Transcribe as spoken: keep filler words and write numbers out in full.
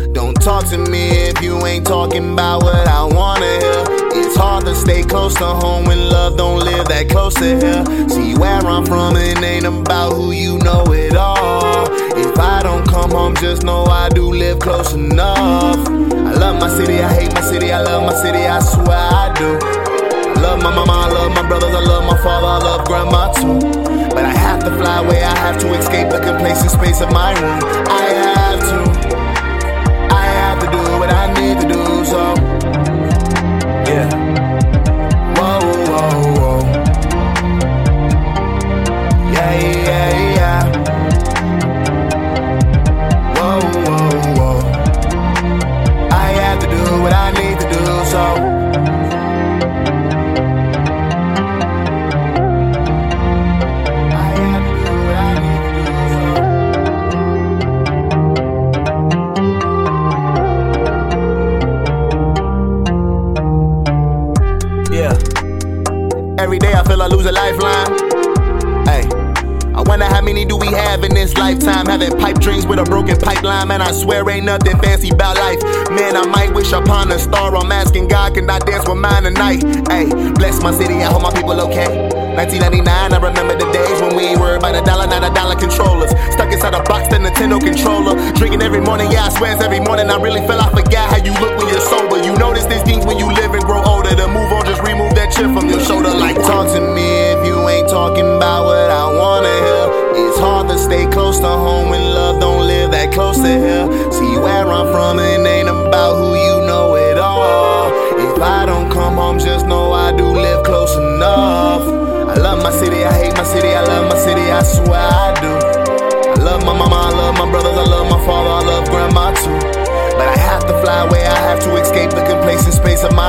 Don't talk to me if you ain't talking about what I wanna hear. It's hard to stay close to home when love don't live that close to here. See, where I'm from, it ain't about who you know it all. If I don't come home, just know I do live close enough. I love my city, I hate my city, I love my city, I swear I do. I love my mama, I love my brothers, I love my father, I love grandma too. But I have to fly away, I have to escape the complacent space of my room. I have to, I have to do what I need to do, so yeah. Whoa, whoa, whoa. Yeah, yeah, yeah. Whoa, whoa, whoa. I have to do what I need to do, so every day I feel I lose a lifeline. Hey, I wonder how many do we have in this lifetime? Having pipe dreams with a broken pipeline. Man, I swear ain't nothing fancy about life. Man, I might wish upon a star. I'm asking God, can I dance with mine tonight? Hey, bless my city, I hope my people okay. nineteen ninety-nine, I remember the days when we ain't worried about a dollar, not a dollar controllers. Stuck inside a box, the Nintendo controller. Drinking every morning, yeah, I swear it's every morning. I really feel I forgot how you look when you're sober. You notice these things when you live and grow older. To move on, just remove that chip from your shoulder. Like, talk to me if you ain't talking about what I wanna hear. It's hard to stay close to home when love don't live that close to here. See, where I'm from, it ain't about who you know it all. If I don't come home, just know I do live close enough. I love my city, I hate my city, I love my city, I swear I do. I love my mama, I love my brothers, I love my father, I love grandma too. But I have to fly away, I have to escape the complacent space of my